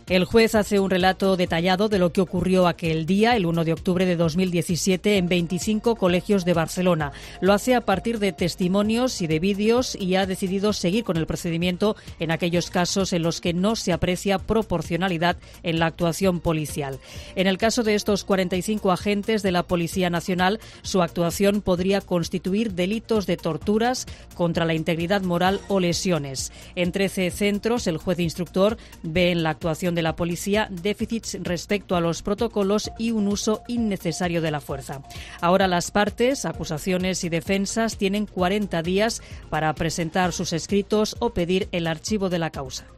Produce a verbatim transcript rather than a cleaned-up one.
El juez hace un relato detallado de lo que ocurrió aquel día, el uno de octubre de dos mil diecisiete, en veinticinco colegios de Barcelona. Lo hace a partir de testimonios y de vídeos y ha decidido seguir con el procedimiento en aquellos casos en los que no se aprecia proporcionalidad en la actuación policial. En el caso de estos cuarenta y cinco agentes de la Policía Nacional, su actuación podría constituir delitos de torturas contra la integridad moral o lesiones. En trece centros, el juez instructor ve en la actuación de la policía déficits respecto a los protocolos y un uso innecesario de la fuerza. Ahora las partes, acusaciones y defensas tienen cuarenta días para presentar sus escritos o pedir el archivo de la causa.